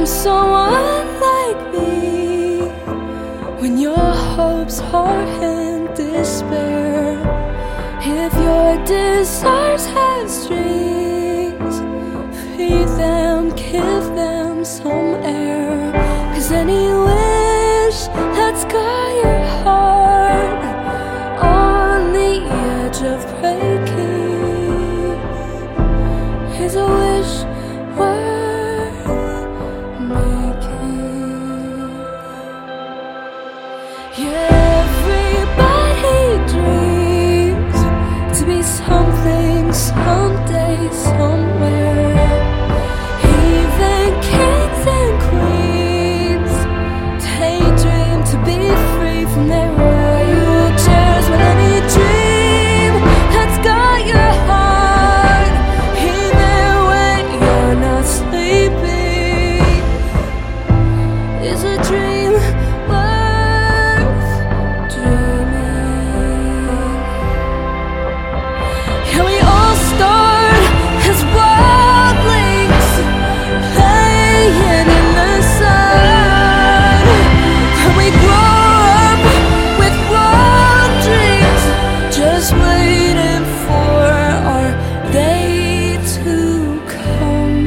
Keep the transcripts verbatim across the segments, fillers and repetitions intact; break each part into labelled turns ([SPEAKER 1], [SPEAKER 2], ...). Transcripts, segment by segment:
[SPEAKER 1] from someone like me when your hopes are in despair. If your desires have strings, free them, give them some air. 'Cause any wish that's got your heart on the edge of breaking is a wish worth making. Yeah, everybody dreams to be something someday, somewhere. Even kings and queens daydream to be free from their royal chairs. But any dream that's got your heart, even when you're not sleeping, is a dream worth dreaming. Yeah, we all start as wildlings, playing in the sun. And we grow up with wild dreams, just waiting for our day to come.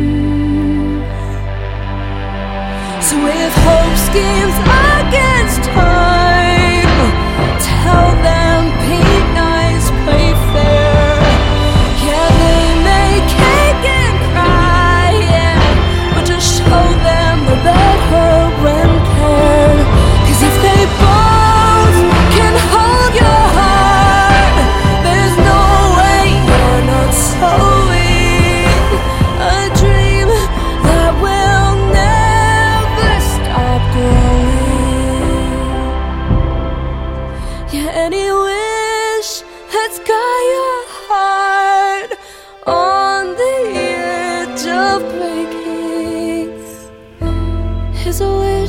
[SPEAKER 1] So if hope schemes against time, tell them be nice, play fair. Yeah, they may kick and cry, yeah, but just show them the better when paired. 'Cause if they both can hold your heart, there's no way you're not sowing a dream that will never stop growing. Yeah, any wish that's got your heart on the edge of breaking is a wish